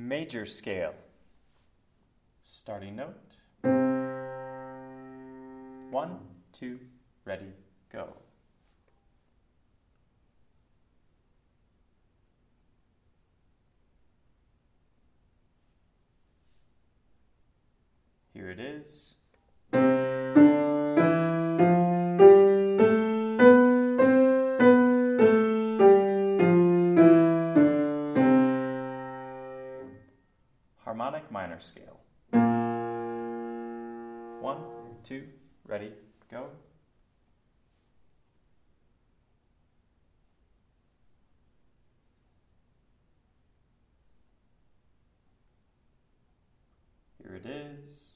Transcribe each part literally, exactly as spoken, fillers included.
Major scale. Starting note. One, two, ready, go. Here it is. Harmonic minor scale. One, two, ready, go. Here it is.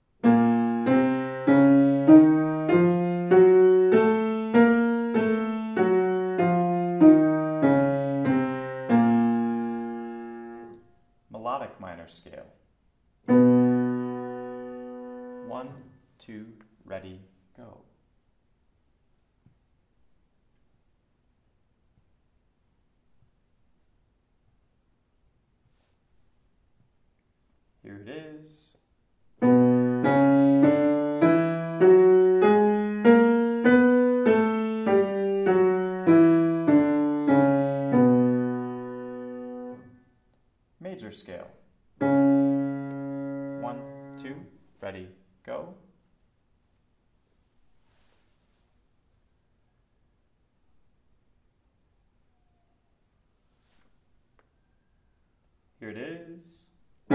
Melodic minor scale. One, two, ready, go. Here it is. Major scale. One, two, ready, go. Here it is.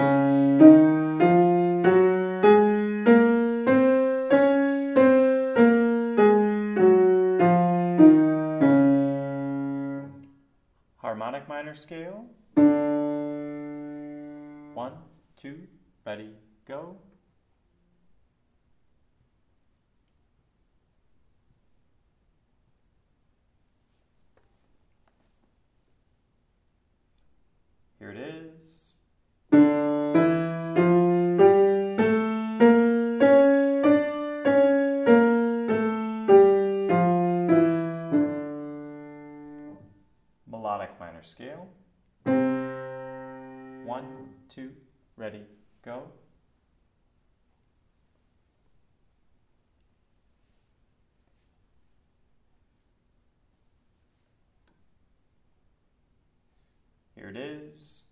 Harmonic minor scale. One, two, ready, go. Here it is. Melodic minor scale. One, two, ready, go. Here it is.